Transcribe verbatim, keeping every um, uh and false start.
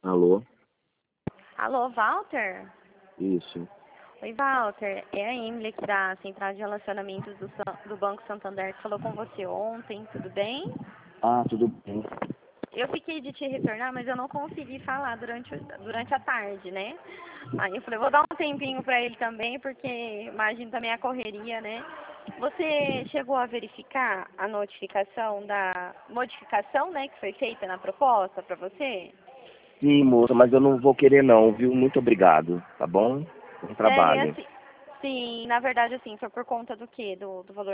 Alô? Alô, Walter? Isso. Oi, Walter. É a Emily aqui da Central de Relacionamentos do, San- do Banco Santander que falou com você ontem, tudo bem? Ah, tudo bem. Eu fiquei de te retornar, mas eu não consegui falar durante, o- durante a tarde, né? Aí eu falei, vou dar um tempinho pra ele também, porque imagino também a correria, né? Você chegou a verificar a notificação da modificação, né, que foi feita na proposta pra você? Sim, moça, mas eu não vou querer não, viu? Muito obrigado, tá bom? Bom É, trabalho. assim, sim, na verdade, assim, foi por conta do quê? Do, do valor